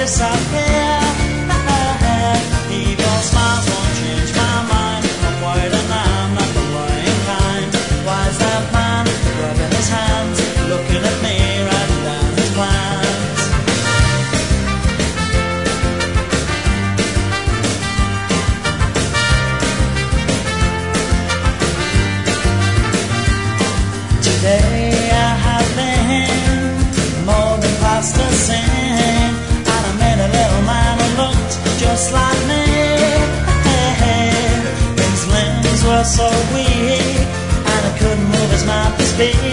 disappear. If your smiles won't change my mind, I'm worried and I'm not the worrying kind. Why is that man rubbing his hands, looking at me, writing down his plans? Today I have been more than past a sin, and I met a little man who looked just like me. His limbs were so weak, and I couldn't move his mouth to speak.